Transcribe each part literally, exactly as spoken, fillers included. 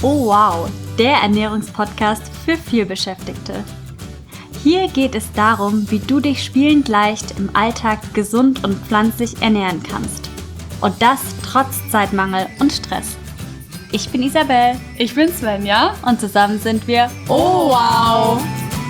Oh wow, der Ernährungspodcast für Vielbeschäftigte. Hier geht es darum, wie du dich spielend leicht im Alltag gesund und pflanzlich ernähren kannst. Und das trotz Zeitmangel und Stress. Ich bin Isabel. Ich bin Svenja. Und zusammen sind wir Oh wow!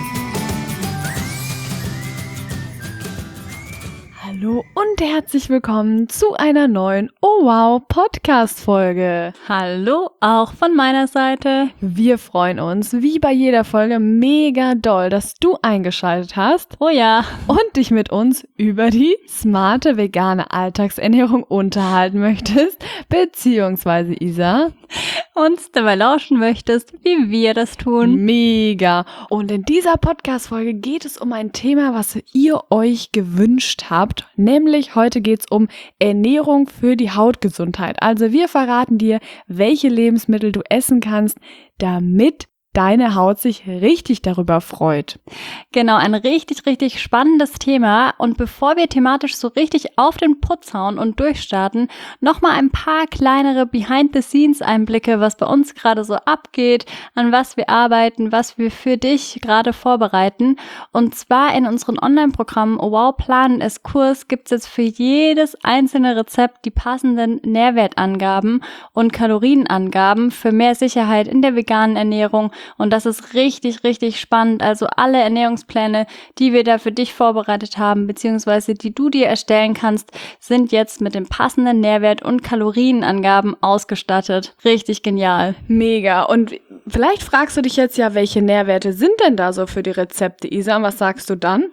Hallo und herzlich willkommen zu einer neuen Oh wow Podcast-Folge. Hallo auch von meiner Seite. Wir freuen uns, wie bei jeder Folge, mega doll, dass du eingeschaltet hast. Oh ja. Und dich mit uns über die smarte vegane Alltagsernährung unterhalten möchtest, beziehungsweise Isa, uns dabei lauschen möchtest, wie wir das tun. Mega. Und in dieser Podcast-Folge geht es um ein Thema, was ihr euch gewünscht habt. Nämlich heute geht es um Ernährung für die Hautgesundheit. Also wir verraten dir, welche Lebensmittel du essen kannst, damit deine Haut sich richtig darüber freut. Genau, ein richtig, richtig spannendes Thema. Und bevor wir thematisch so richtig auf den Putz hauen und durchstarten, nochmal ein paar kleinere Behind-the-Scenes-Einblicke, was bei uns gerade so abgeht, an was wir arbeiten, was wir für dich gerade vorbereiten. Und zwar in unseren Online-Programmen Oh wow, Planen es Kurs gibt es jetzt für jedes einzelne Rezept die passenden Nährwertangaben und Kalorienangaben für mehr Sicherheit in der veganen Ernährung. Und das ist richtig, richtig spannend. Also alle Ernährungspläne, die wir da für dich vorbereitet haben, beziehungsweise die du dir erstellen kannst, sind jetzt mit den passenden Nährwert- und Kalorienangaben ausgestattet. Richtig genial. Mega. Und vielleicht fragst du dich jetzt ja, welche Nährwerte sind denn da so für die Rezepte, Isa? Und was sagst du dann?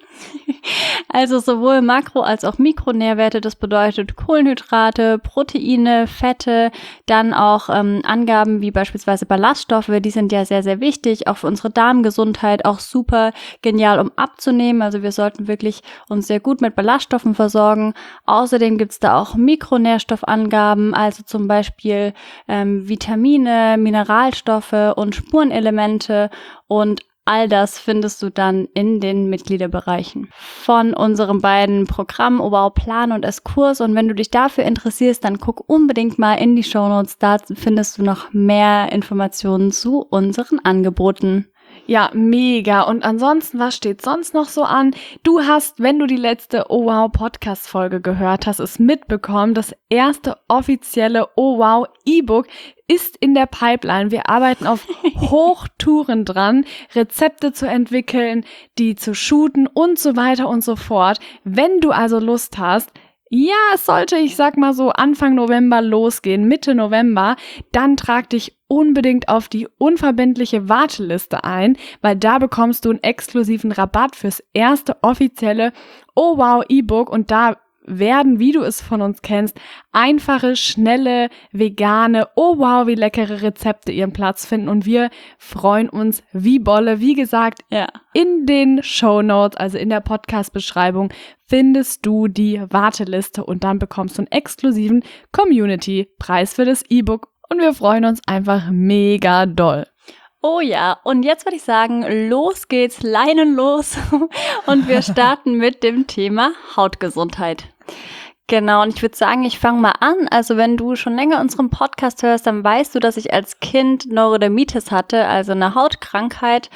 Also sowohl Makro- als auch Mikronährwerte, das bedeutet Kohlenhydrate, Proteine, Fette, dann auch ähm, Angaben wie beispielsweise Ballaststoffe, die sind ja sehr, sehr wichtig, auch für unsere Darmgesundheit, auch super genial, um abzunehmen. Also wir sollten wirklich uns sehr gut mit Ballaststoffen versorgen. Außerdem gibt's da auch Mikronährstoffangaben, also zum Beispiel ähm, Vitamine, Mineralstoffe und Spurenelemente, und all das findest du dann in den Mitgliederbereichen von unseren beiden Programmen Oh wow, Plan und es Kurs. Und wenn du dich dafür interessierst, dann guck unbedingt mal in die Shownotes. Da findest du noch mehr Informationen zu unseren Angeboten. Ja, mega. Und ansonsten, was steht sonst noch so an? Du hast, wenn du die letzte Oh wow Podcast-Folge gehört hast, es mitbekommen, das erste offizielle Oh wow E-Book ist in der Pipeline. Wir arbeiten auf Hochtouren dran, Rezepte zu entwickeln, die zu shooten und so weiter und so fort. Wenn du also Lust hast, ja, es sollte, ich sag mal so, Anfang November losgehen, Mitte November, dann trag dich unbedingt auf die unverbindliche Warteliste ein, weil da bekommst du einen exklusiven Rabatt fürs erste offizielle Oh wow E-Book, und da werden, wie du es von uns kennst, einfache, schnelle, vegane, oh wow, wie leckere Rezepte ihren Platz finden, und wir freuen uns wie Bolle. Wie gesagt, ja. In den Shownotes, also in der Podcast-Beschreibung, findest du die Warteliste, und dann bekommst du einen exklusiven Community-Preis für das E-Book, und wir freuen uns einfach mega doll. Oh ja, und jetzt würde ich sagen, los geht's, Leinen los, und wir starten mit dem Thema Hautgesundheit. Genau, und ich würde sagen, ich fange mal an. Also wenn du schon länger unseren Podcast hörst, dann weißt du, dass ich als Kind Neurodermitis hatte, also eine Hautkrankheit.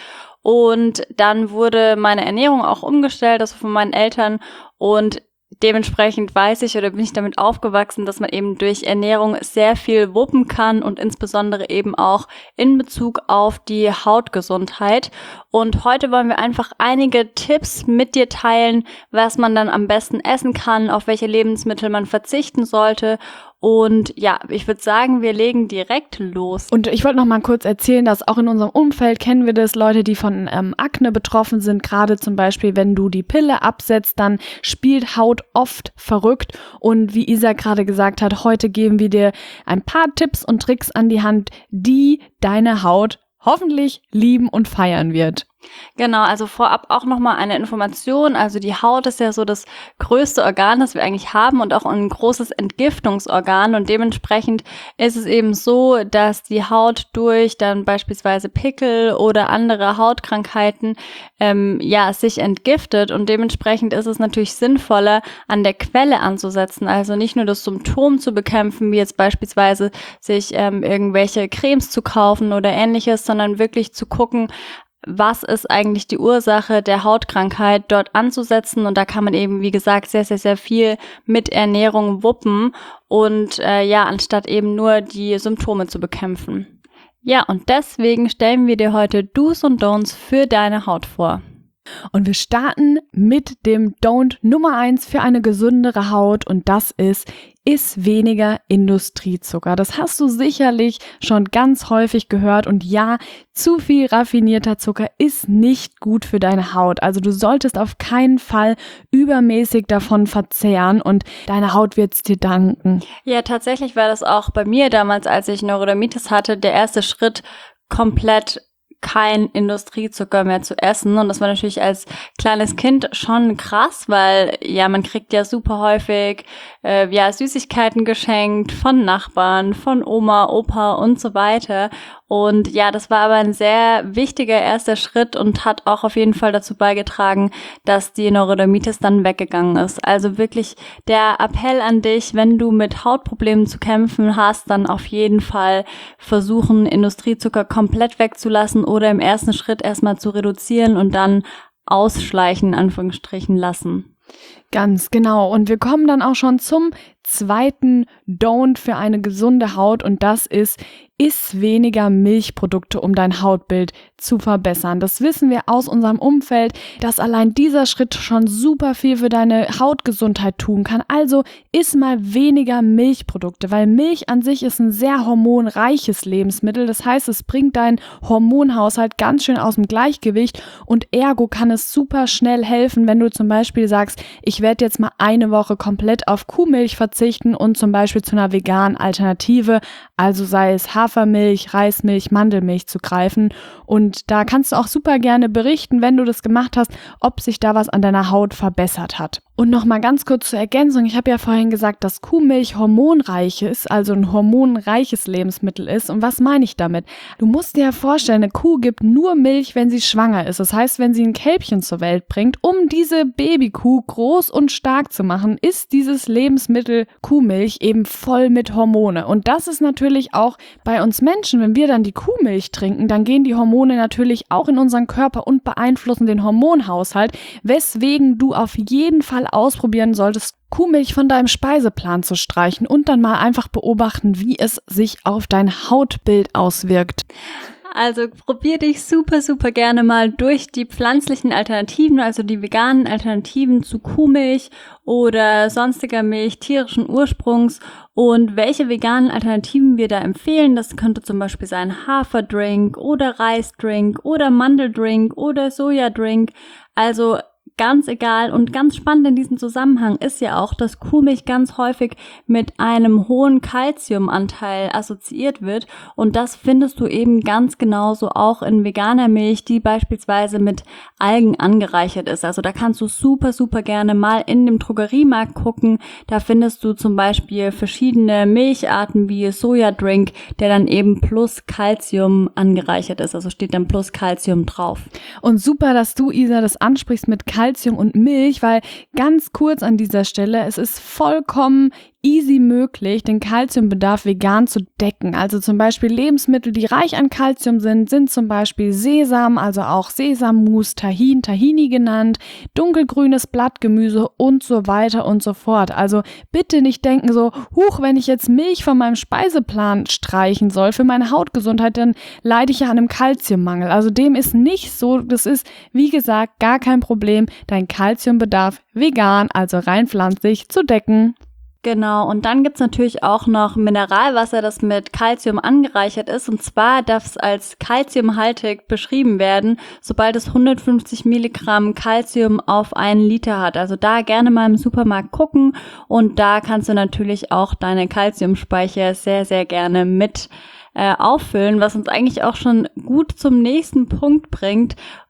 Und dann wurde meine Ernährung auch umgestellt, also von meinen Eltern, und dementsprechend weiß ich oder bin ich damit aufgewachsen, dass man eben durch Ernährung sehr viel wuppen kann, und insbesondere eben auch in Bezug auf die Hautgesundheit. Und heute wollen wir einfach einige Tipps mit dir teilen, was man dann am besten essen kann, auf welche Lebensmittel man verzichten sollte. Und ja, ich würde sagen, wir legen direkt los. Und ich wollte noch mal kurz erzählen, dass auch in unserem Umfeld kennen wir das, Leute, die von ähm, Akne betroffen sind. Gerade zum Beispiel, wenn du die Pille absetzt, dann spielt Haut oft verrückt. Und wie Isa gerade gesagt hat, heute geben wir dir ein paar Tipps und Tricks an die Hand, die deine Haut hoffentlich lieben und feiern wird. Genau, also vorab auch nochmal eine Information. Also die Haut ist ja so das größte Organ, das wir eigentlich haben und auch ein großes Entgiftungsorgan. Und dementsprechend ist es eben so, dass die Haut durch dann beispielsweise Pickel oder andere Hautkrankheiten ähm, ja sich entgiftet. Und dementsprechend ist es natürlich sinnvoller, an der Quelle anzusetzen. Also nicht nur das Symptom zu bekämpfen, wie jetzt beispielsweise sich ähm, irgendwelche Cremes zu kaufen oder ähnliches, sondern wirklich zu gucken, was ist eigentlich die Ursache der Hautkrankheit, dort anzusetzen. Und da kann man eben, wie gesagt, sehr, sehr, sehr viel mit Ernährung wuppen und äh, ja, anstatt eben nur die Symptome zu bekämpfen. Ja, und deswegen stellen wir dir heute Do's und Don'ts für deine Haut vor. Und wir starten mit dem Don't Nummer eins für eine gesündere Haut und das ist, iss weniger Industriezucker. Das hast du sicherlich schon ganz häufig gehört und ja, zu viel raffinierter Zucker ist nicht gut für deine Haut. Also du solltest auf keinen Fall übermäßig davon verzehren und deine Haut wird's dir danken. Ja, tatsächlich war das auch bei mir damals, als ich Neurodermitis hatte, der erste Schritt, komplett kein Industriezucker mehr zu essen. Und das war natürlich als kleines Kind schon krass, weil ja, man kriegt ja super häufig äh, ja Süßigkeiten geschenkt von Nachbarn, von Oma, Opa und so weiter. Und ja, das war aber ein sehr wichtiger erster Schritt und hat auch auf jeden Fall dazu beigetragen, dass die Neurodermitis dann weggegangen ist. Also wirklich der Appell an dich, wenn du mit Hautproblemen zu kämpfen hast, dann auf jeden Fall versuchen, Industriezucker komplett wegzulassen oder im ersten Schritt erstmal zu reduzieren und dann ausschleichen, in Anführungsstrichen, lassen. Ganz genau. Und wir kommen dann auch schon zum zweiten Don't für eine gesunde Haut und das ist, iss weniger Milchprodukte, um dein Hautbild zu verbessern. Das wissen wir aus unserem Umfeld, dass allein dieser Schritt schon super viel für deine Hautgesundheit tun kann. Also iss mal weniger Milchprodukte, weil Milch an sich ist ein sehr hormonreiches Lebensmittel. Das heißt, es bringt deinen Hormonhaushalt ganz schön aus dem Gleichgewicht und ergo kann es super schnell helfen, wenn du zum Beispiel sagst, ich werde jetzt mal eine Woche komplett auf Kuhmilch verzichten und zum Beispiel zu einer veganen Alternative, also sei es Hafermilch, Reismilch, Mandelmilch zu greifen. Und da kannst du auch super gerne berichten, wenn du das gemacht hast, ob sich da was an deiner Haut verbessert hat. Und nochmal ganz kurz zur Ergänzung, ich habe ja vorhin gesagt, dass Kuhmilch hormonreich ist, also ein hormonreiches Lebensmittel ist. Und was meine ich damit? Du musst dir ja vorstellen, eine Kuh gibt nur Milch, wenn sie schwanger ist. Das heißt, wenn sie ein Kälbchen zur Welt bringt, um diese Babykuh groß und stark zu machen, ist dieses Lebensmittel Kuhmilch eben voll mit Hormone. Und das ist natürlich auch bei uns Menschen, wenn wir dann die Kuhmilch trinken, dann gehen die Hormone natürlich auch in unseren Körper und beeinflussen den Hormonhaushalt, weswegen du auf jeden Fall ausprobieren solltest, Kuhmilch von deinem Speiseplan zu streichen und dann mal einfach beobachten, wie es sich auf dein Hautbild auswirkt. Also probier dich super, super gerne mal durch die pflanzlichen Alternativen, also die veganen Alternativen zu Kuhmilch oder sonstiger Milch tierischen Ursprungs und welche veganen Alternativen wir da empfehlen. Das könnte zum Beispiel sein Haferdrink oder Reisdrink oder Mandeldrink oder Sojadrink. Also ganz egal und ganz spannend in diesem Zusammenhang ist ja auch, dass Kuhmilch ganz häufig mit einem hohen Calciumanteil assoziiert wird und das findest du eben ganz genauso auch in veganer Milch, die beispielsweise mit Algen angereichert ist. Also da kannst du super, super gerne mal in dem Drogeriemarkt gucken. Da findest du zum Beispiel verschiedene Milcharten wie Sojadrink, der dann eben plus Calcium angereichert ist. Also steht dann plus Calcium drauf. Und super, dass du, Isa, das ansprichst mit Calcium. Calcium und Milch, weil ganz kurz an dieser Stelle, es ist vollkommen easy möglich, den Calciumbedarf vegan zu decken. Also zum Beispiel Lebensmittel, die reich an Calcium sind, sind zum Beispiel Sesam, also auch Sesammus, Tahin, Tahini genannt, dunkelgrünes Blattgemüse und so weiter und so fort. Also bitte nicht denken so, huch, wenn ich jetzt Milch von meinem Speiseplan streichen soll für meine Hautgesundheit, dann leide ich ja an einem Calciummangel. Also dem ist nicht so, das ist, wie gesagt, gar kein Problem, dein Calciumbedarf vegan, also rein pflanzlich, zu decken. Genau, und dann gibt's natürlich auch noch Mineralwasser, das mit Calcium angereichert ist. Und zwar darf es als calciumhaltig beschrieben werden, sobald es hundertfünfzig Milligramm Calcium auf einen Liter hat. Also da gerne mal im Supermarkt gucken und da kannst du natürlich auch deine Calciumspeicher sehr, sehr gerne mit äh, auffüllen, was uns eigentlich auch schon gut zum nächsten Punkt bringt.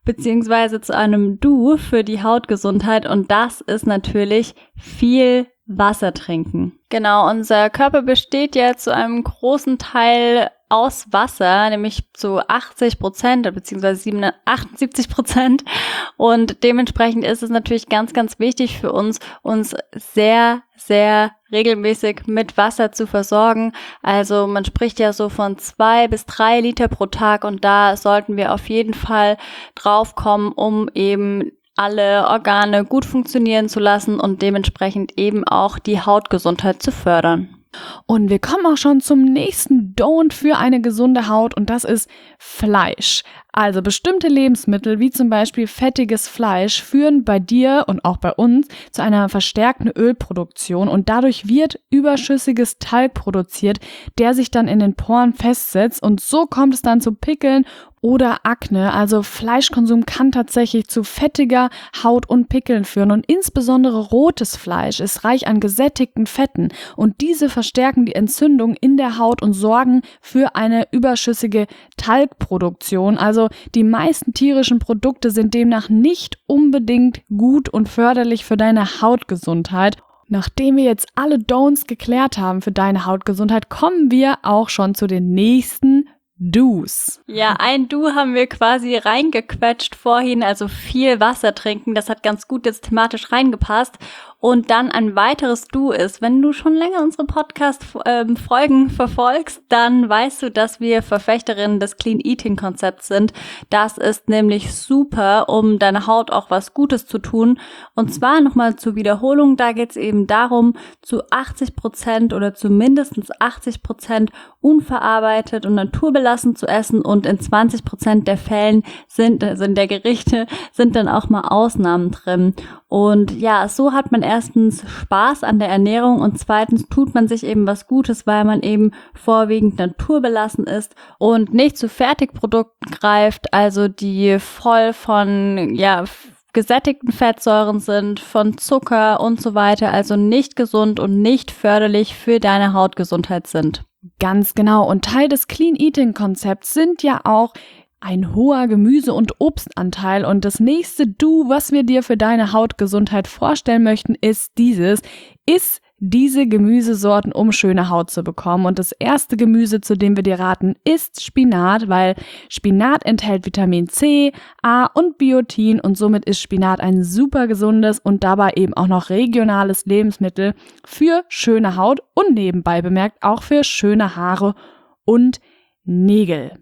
beziehungsweise zu einem Du für die Hautgesundheit und das ist natürlich viel Wasser trinken. Genau, unser Körper besteht ja zu einem großen Teil aus Wasser, nämlich zu achtzig Prozent beziehungsweise achtundsiebzig Prozent und dementsprechend ist es natürlich ganz, ganz wichtig für uns, uns sehr, sehr regelmäßig mit Wasser zu versorgen. Also man spricht ja so von zwei bis drei Liter pro Tag und da sollten wir auf jeden Fall drauf kommen, um eben alle Organe gut funktionieren zu lassen und dementsprechend eben auch die Hautgesundheit zu fördern. Und wir kommen auch schon zum nächsten Don't für eine gesunde Haut und das ist Fleisch. Also bestimmte Lebensmittel wie zum Beispiel fettiges Fleisch führen bei dir und auch bei uns zu einer verstärkten Ölproduktion und dadurch wird überschüssiges Talg produziert, der sich dann in den Poren festsetzt und so kommt es dann zu Pickeln oder Akne. Also Fleischkonsum kann tatsächlich zu fettiger Haut und Pickeln führen und insbesondere rotes Fleisch ist reich an gesättigten Fetten und diese verstärken die Entzündung in der Haut und sorgen für eine überschüssige Talgproduktion. Also die meisten tierischen Produkte sind demnach nicht unbedingt gut und förderlich für deine Hautgesundheit. Nachdem wir jetzt alle Don'ts geklärt haben für deine Hautgesundheit, kommen wir auch schon zu den nächsten Do's. Ja, ein Do haben wir quasi reingequetscht vorhin, also viel Wasser trinken, das hat ganz gut jetzt thematisch reingepasst. Und dann ein weiteres Do ist, wenn du schon länger unsere Podcast-Folgen verfolgst, dann weißt du, dass wir Verfechterinnen des Clean Eating-Konzepts sind. Das ist nämlich super, um deiner Haut auch was Gutes zu tun. Und zwar nochmal zur Wiederholung, da geht es eben darum, zu achtzig Prozent oder zu mindestens achtzig Prozent unverarbeitet und naturbelassen zu essen und in zwanzig Prozent der Fällen sind, also in der Gerichte, sind dann auch mal Ausnahmen drin. Und ja, so hat man erstens Spaß an der Ernährung und zweitens tut man sich eben was Gutes, weil man eben vorwiegend naturbelassen ist und nicht zu Fertigprodukten greift, also die voll von, ja, gesättigten Fettsäuren sind, von Zucker und so weiter, also nicht gesund und nicht förderlich für deine Hautgesundheit sind. Ganz genau. Und Teil des Clean Eating Konzepts sind ja auch ein hoher Gemüse- und Obstanteil. Und das nächste Do, was wir dir für deine Hautgesundheit vorstellen möchten, ist dieses. Iss diese Gemüsesorten, um schöne Haut zu bekommen. Und das erste Gemüse, zu dem wir dir raten, ist Spinat, weil Spinat enthält Vitamin C, A und Biotin und somit ist Spinat ein super gesundes und dabei eben auch noch regionales Lebensmittel für schöne Haut und nebenbei bemerkt auch für schöne Haare und Nägel.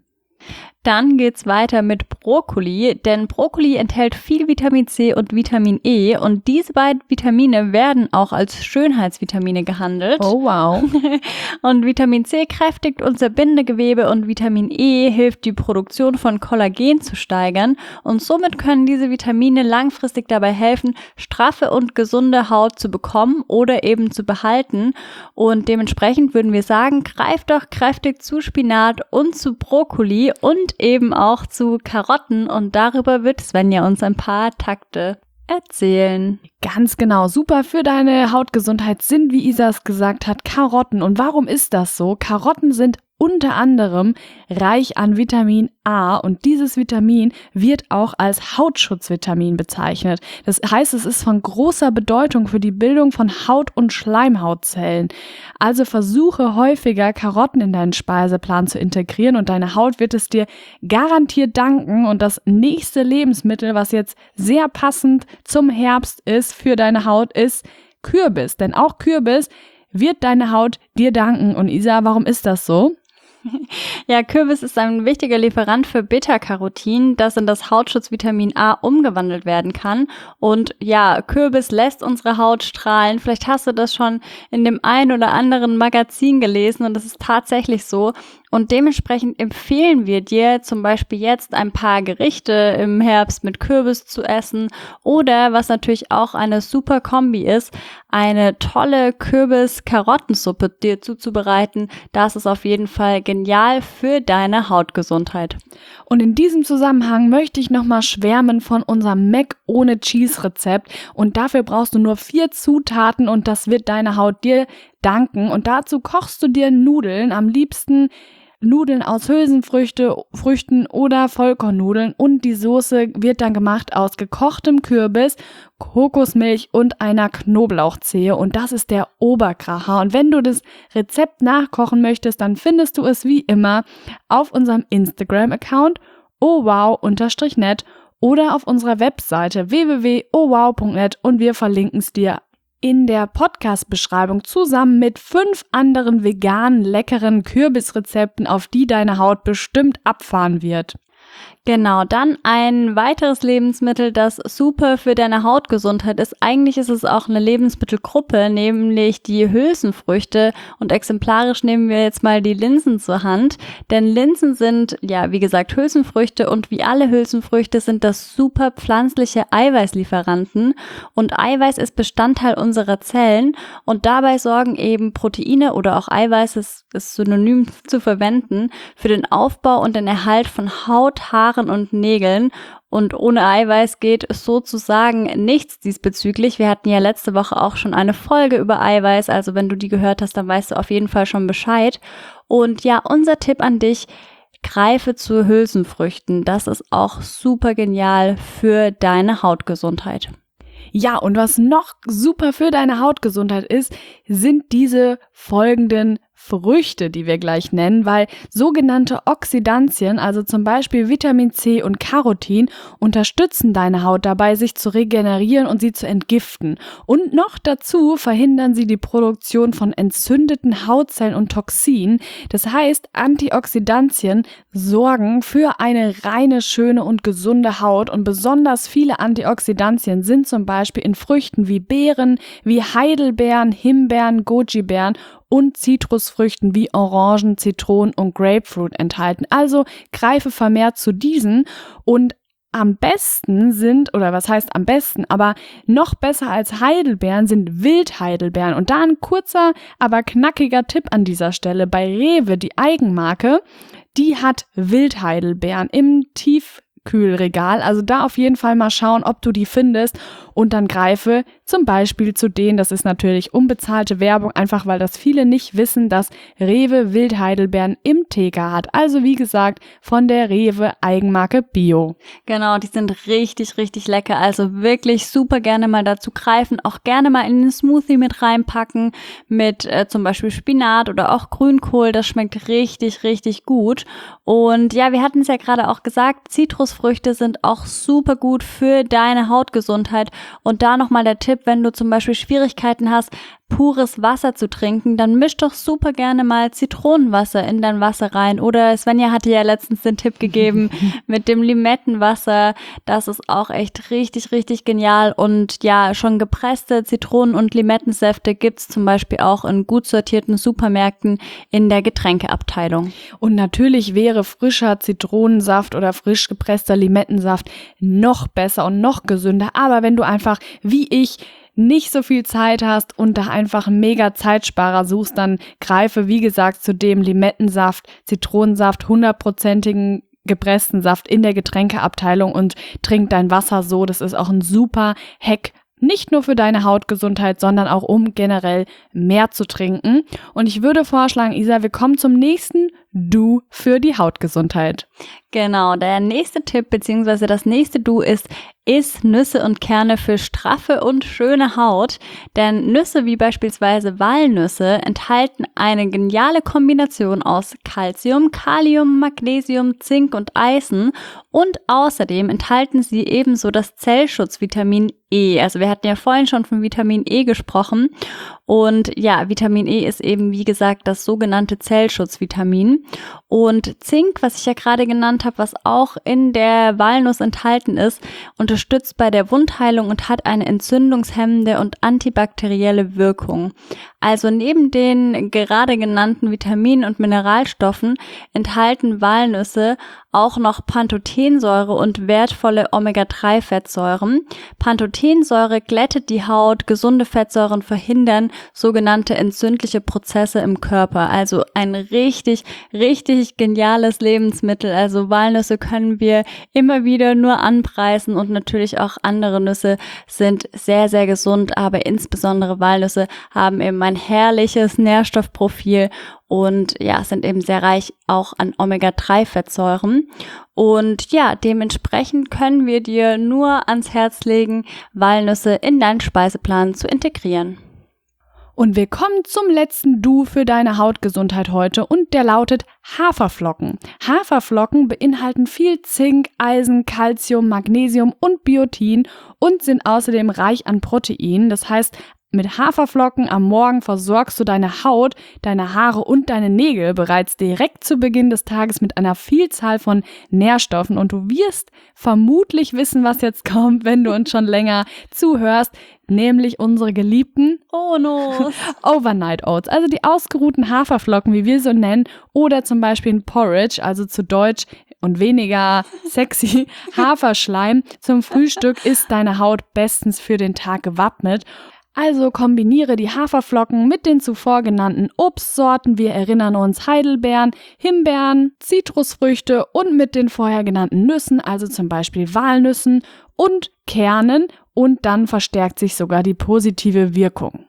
Dann geht's weiter mit Brokkoli, denn Brokkoli enthält viel Vitamin C und Vitamin E und diese beiden Vitamine werden auch als Schönheitsvitamine gehandelt. Oh wow. Und Vitamin C kräftigt unser Bindegewebe und Vitamin E hilft die Produktion von Kollagen zu steigern und somit können diese Vitamine langfristig dabei helfen, straffe und gesunde Haut zu bekommen oder eben zu behalten und dementsprechend würden wir sagen, greift doch kräftig zu Spinat und zu Brokkoli und eben auch zu Karotten und darüber wird Svenja uns ein paar Takte erzählen. Ganz genau, super für deine Hautgesundheit sind, wie Isa es gesagt hat, Karotten. Und warum ist das so? Karotten sind unter anderem reich an Vitamin A und dieses Vitamin wird auch als Hautschutzvitamin bezeichnet. Das heißt, es ist von großer Bedeutung für die Bildung von Haut- und Schleimhautzellen. Also versuche häufiger Karotten in deinen Speiseplan zu integrieren und deine Haut wird es dir garantiert danken. Und das nächste Lebensmittel, was jetzt sehr passend zum Herbst ist für deine Haut, ist Kürbis. Denn auch Kürbis wird deine Haut dir danken. Und Isa, warum ist das so? Ja, Kürbis ist ein wichtiger Lieferant für Beta-Carotin, das in das Hautschutzvitamin A umgewandelt werden kann. Und ja, Kürbis lässt unsere Haut strahlen. Vielleicht hast du das schon in dem ein oder anderen Magazin gelesen und das ist tatsächlich so. Und dementsprechend empfehlen wir dir zum Beispiel jetzt ein paar Gerichte im Herbst mit Kürbis zu essen oder was natürlich auch eine super Kombi ist, eine tolle Kürbis-Karottensuppe dir zuzubereiten. Das ist auf jeden Fall genial für deine Hautgesundheit. Und in diesem Zusammenhang möchte ich nochmal schwärmen von unserem Mac ohne Cheese Rezept und dafür brauchst du nur vier Zutaten und das wird deine Haut dir danken und dazu kochst du dir Nudeln, am liebsten Nudeln aus Hülsenfrüchte, Früchten oder Vollkornnudeln und die Soße wird dann gemacht aus gekochtem Kürbis, Kokosmilch und einer Knoblauchzehe und das ist der Oberkracher. Und wenn du das Rezept nachkochen möchtest, dann findest du es wie immer auf unserem Instagram-Account owow-net oder auf unserer Webseite w w w punkt o wow punkt net und wir verlinken es dir in der Podcast-Beschreibung zusammen mit fünf anderen veganen, leckeren Kürbisrezepten, auf die deine Haut bestimmt abfahren wird. Genau, dann ein weiteres Lebensmittel, das super für deine Hautgesundheit ist. Eigentlich ist es auch eine Lebensmittelgruppe, nämlich die Hülsenfrüchte. Und exemplarisch nehmen wir jetzt mal die Linsen zur Hand. Denn Linsen sind, ja, wie gesagt, Hülsenfrüchte und wie alle Hülsenfrüchte sind das super pflanzliche Eiweißlieferanten. Und Eiweiß ist Bestandteil unserer Zellen und dabei sorgen eben Proteine oder auch Eiweiß, es ist synonym zu verwenden, für den Aufbau und den Erhalt von Haut, Haaren und Nägeln. Und ohne Eiweiß geht sozusagen nichts diesbezüglich. Wir hatten ja letzte Woche auch schon eine Folge über Eiweiß, also wenn du die gehört hast, dann weißt du auf jeden Fall schon Bescheid. Und ja, unser Tipp an dich: Greife zu Hülsenfrüchten. Das ist auch super genial für deine Hautgesundheit. Ja, und was noch super für deine Hautgesundheit ist, sind diese folgenden Früchte, die wir gleich nennen, weil sogenannte Oxidantien, also zum Beispiel Vitamin C und Carotin, unterstützen deine Haut dabei, sich zu regenerieren und sie zu entgiften. Und noch dazu verhindern sie die Produktion von entzündeten Hautzellen und Toxinen. Das heißt, Antioxidantien sorgen für eine reine, schöne und gesunde Haut und besonders viele Antioxidantien sind zum Beispiel in Früchten wie Beeren, wie Heidelbeeren, Himbeeren, Goji-Beeren und Zitrusfrüchten wie Orangen, Zitronen und Grapefruit enthalten. Also greife vermehrt zu diesen und am besten sind, oder was heißt am besten, aber noch besser als Heidelbeeren sind Wildheidelbeeren. Und da ein kurzer, aber knackiger Tipp an dieser Stelle. Bei Rewe, die Eigenmarke, die hat Wildheidelbeeren im Tiefkühlregal. Also da auf jeden Fall mal schauen, ob du die findest und dann greife zum Beispiel zu denen, das ist natürlich unbezahlte Werbung, einfach weil das viele nicht wissen, dass Rewe Wildheidelbeeren im T K hat. Also wie gesagt, von der Rewe Eigenmarke Bio. Genau, die sind richtig, richtig lecker. Also wirklich super gerne mal dazu greifen. Auch gerne mal in den Smoothie mit reinpacken mit äh, zum Beispiel Spinat oder auch Grünkohl. Das schmeckt richtig, richtig gut. Und ja, wir hatten es ja gerade auch gesagt, Zitrusfrüchte sind auch super gut für deine Hautgesundheit. Und da nochmal der Tipp, wenn du zum Beispiel Schwierigkeiten hast, pures Wasser zu trinken, dann misch doch super gerne mal Zitronenwasser in dein Wasser rein. Oder Svenja hatte ja letztens den Tipp gegeben mit dem Limettenwasser. Das ist auch echt richtig, richtig genial. Und ja, schon gepresste Zitronen- und Limettensäfte gibt's zum Beispiel auch in gut sortierten Supermärkten in der Getränkeabteilung. Und natürlich wäre frischer Zitronensaft oder frisch gepresster Limettensaft noch besser und noch gesünder. Aber wenn du einfach, wie ich, nicht so viel Zeit hast und da einfach einen mega Zeitsparer suchst, dann greife, wie gesagt, zu dem Limettensaft, Zitronensaft, hundertprozentigen gepressten Saft in der Getränkeabteilung und trink dein Wasser so. Das ist auch ein super Hack, nicht nur für deine Hautgesundheit, sondern auch um generell mehr zu trinken. Und ich würde vorschlagen, Isa, wir kommen zum nächsten Du für die Hautgesundheit. Genau, der nächste Tipp bzw. das nächste Du ist, iss Nüsse und Kerne für straffe und schöne Haut. Denn Nüsse wie beispielsweise Walnüsse enthalten eine geniale Kombination aus Calcium, Kalium, Magnesium, Zink und Eisen. Und außerdem enthalten sie ebenso das Zellschutzvitamin E. Also wir hatten ja vorhin schon von Vitamin E gesprochen. Und ja, Vitamin E ist eben, wie gesagt, das sogenannte Zellschutzvitamin. Und Zink, was ich ja gerade genannt habe, was auch in der Walnuss enthalten ist, unterstützt bei der Wundheilung und hat eine entzündungshemmende und antibakterielle Wirkung. Also neben den gerade genannten Vitaminen und Mineralstoffen enthalten Walnüsse auch noch Pantothensäure und wertvolle Omega drei Fettsäuren. Pantothensäure glättet die Haut, gesunde Fettsäuren verhindern sogenannte entzündliche Prozesse im Körper. Also ein richtig, richtig geniales Lebensmittel. Also Also Walnüsse können wir immer wieder nur anpreisen und natürlich auch andere Nüsse sind sehr, sehr gesund, aber insbesondere Walnüsse haben eben ein herrliches Nährstoffprofil und ja, sind eben sehr reich auch an Omega drei Fettsäuren. Und ja, dementsprechend können wir dir nur ans Herz legen, Walnüsse in deinen Speiseplan zu integrieren. Und wir kommen zum letzten Du für deine Hautgesundheit heute und der lautet Haferflocken. Haferflocken beinhalten viel Zink, Eisen, Calcium, Magnesium und Biotin und sind außerdem reich an Protein. Das heißt, mit Haferflocken am Morgen versorgst du deine Haut, deine Haare und deine Nägel bereits direkt zu Beginn des Tages mit einer Vielzahl von Nährstoffen. Und du wirst vermutlich wissen, was jetzt kommt, wenn du uns schon länger zuhörst, nämlich unsere geliebten Oh no. Overnight Oats, also die ausgeruhten Haferflocken, wie wir so nennen, oder zum Beispiel ein Porridge, also zu Deutsch und weniger sexy Haferschleim. Zum Frühstück ist deine Haut bestens für den Tag gewappnet. Also kombiniere die Haferflocken mit den zuvor genannten Obstsorten, wir erinnern uns Heidelbeeren, Himbeeren, Zitrusfrüchte und mit den vorher genannten Nüssen, also zum Beispiel Walnüssen und Kernen und dann verstärkt sich sogar die positive Wirkung.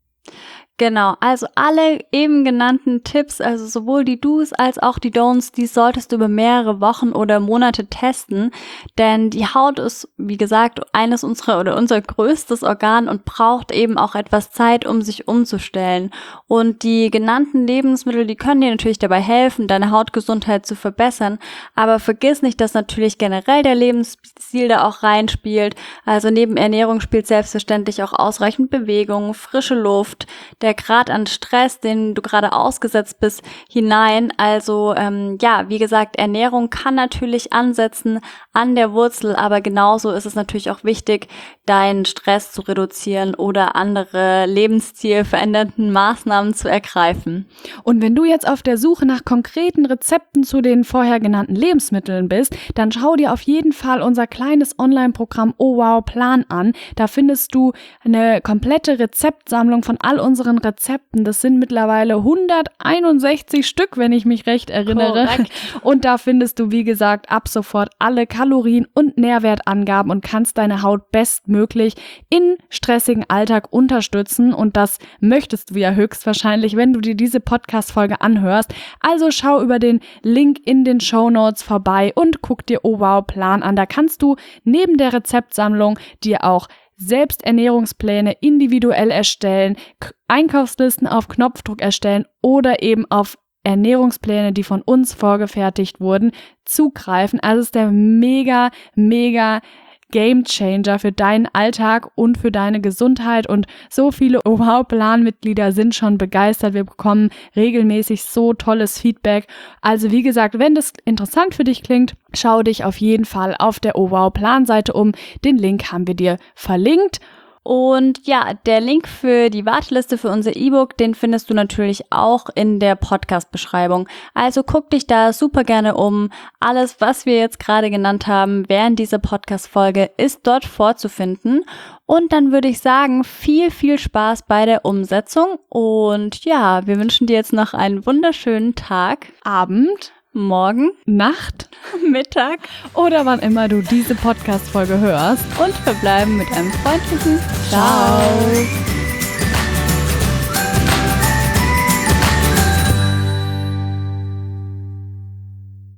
Genau, also alle eben genannten Tipps, also sowohl die Do's als auch die Don'ts, die solltest du über mehrere Wochen oder Monate testen, denn die Haut ist, wie gesagt, eines unserer oder unser größtes Organ und braucht eben auch etwas Zeit, um sich umzustellen. Und die genannten Lebensmittel, die können dir natürlich dabei helfen, deine Hautgesundheit zu verbessern, aber vergiss nicht, dass natürlich generell der Lebensstil da auch reinspielt. Also neben Ernährung spielt selbstverständlich auch ausreichend Bewegung, frische Luft, der Grad an Stress, den du gerade ausgesetzt bist, hinein. Also ähm, ja, wie gesagt, Ernährung kann natürlich ansetzen an der Wurzel, aber genauso ist es natürlich auch wichtig, deinen Stress zu reduzieren oder andere lebensstilverändernden Maßnahmen zu ergreifen. Und wenn du jetzt auf der Suche nach konkreten Rezepten zu den vorher genannten Lebensmitteln bist, dann schau dir auf jeden Fall unser kleines Online-Programm Oh Wow Plan an. Da findest du eine komplette Rezeptsammlung von all unseren Rezepten. Das sind mittlerweile hunderteinundsechzig Stück, wenn ich mich recht erinnere. Korrekt. Und da findest du, wie gesagt, ab sofort alle Kalorien und Nährwertangaben und kannst deine Haut bestmöglich in stressigen Alltag unterstützen. Und das möchtest du ja höchstwahrscheinlich, wenn du dir diese Podcast-Folge anhörst. Also schau über den Link in den Shownotes vorbei und guck dir Oh Wow Plan an. Da kannst du neben der Rezeptsammlung dir auch selbst Ernährungspläne individuell erstellen, K- Einkaufslisten auf Knopfdruck erstellen oder eben auf Ernährungspläne, die von uns vorgefertigt wurden, zugreifen. Also ist der mega, mega Gamechanger für deinen Alltag und für deine Gesundheit und so viele Oh Wow Plan-Mitglieder sind schon begeistert. Wir bekommen regelmäßig so tolles Feedback. Also wie gesagt, wenn das interessant für dich klingt, schau dich auf jeden Fall auf der Oh Wow Plan-Seite um. Den Link haben wir dir verlinkt. Und ja, der Link für die Warteliste für unser E-Book, den findest du natürlich auch in der Podcast-Beschreibung. Also guck dich da super gerne um. Alles, was wir jetzt gerade genannt haben während dieser Podcast-Folge, ist dort vorzufinden. Und dann würde ich sagen, viel, viel Spaß bei der Umsetzung. Und ja, wir wünschen dir jetzt noch einen wunderschönen Tag, Abend, Morgen, Nacht, Mittag oder wann immer du diese Podcast-Folge hörst. und verbleiben mit einem freundlichen Ciao. Ciao.